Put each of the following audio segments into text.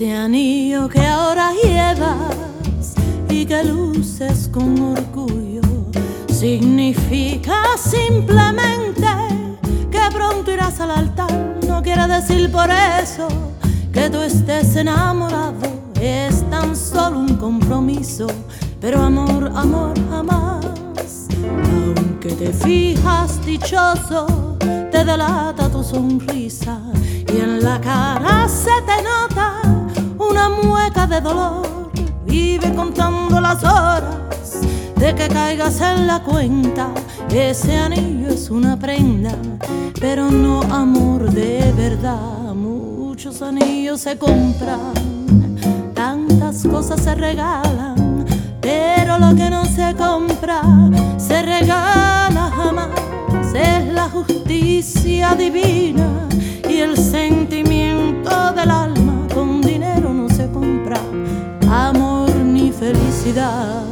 Ese anillo que ahora llevas y que luces con orgullo significa simplemente que pronto irás al altar. No quiere decir por eso que tú estés enamorado, es tan solo un compromiso. Pero amor, amor jamás. Aunque te fijas dichoso, te delata tu sonrisa y en la cara se te nota una mueca de dolor. Vive contando las horas de que caigas en la cuenta. Ese anillo es una prenda, pero no amor de verdad. Muchos anillos se compran, tantas cosas se regalan, pero lo que no se compra se regala jamás. Es la justicia divina y el sentimiento del alma. Con dinero no se compra amor ni felicidad.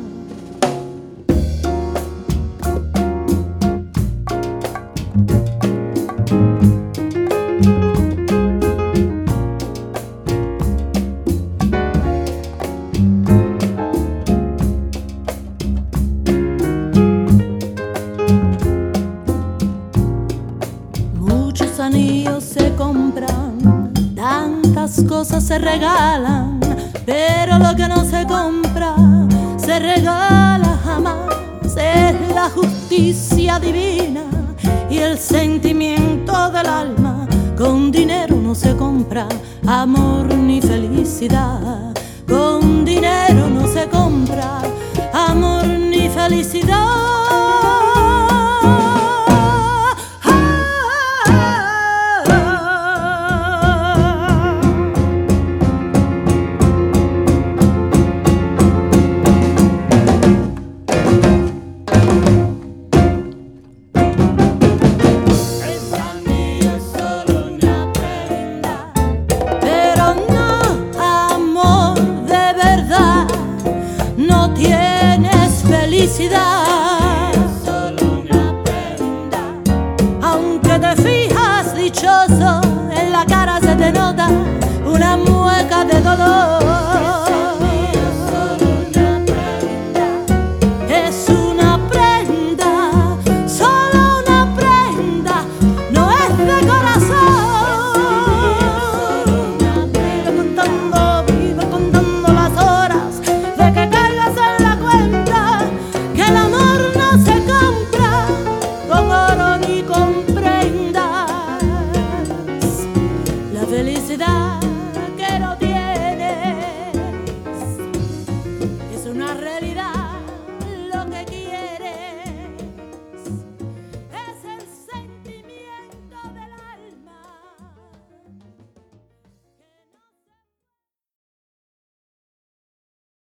Muchos anillos se compran, tantas cosas se regalan, pero lo que no se compra se regala jamás. Es la justicia divina y el sentimiento del alma. Con dinero no se compra amor ni felicidad. Con dinero no se compra amor ni felicidad. No tienes felicidad, es solo una prenda. Aunque te fijas dichoso, en la cara se te nota una mueca de dolor. Es solo una prenda. Es una prenda, solo una prenda, no es de corazón. Vive contando las horas de que caigas en la cuenta que el amor no se compra con oro ni con prendas. La felicidad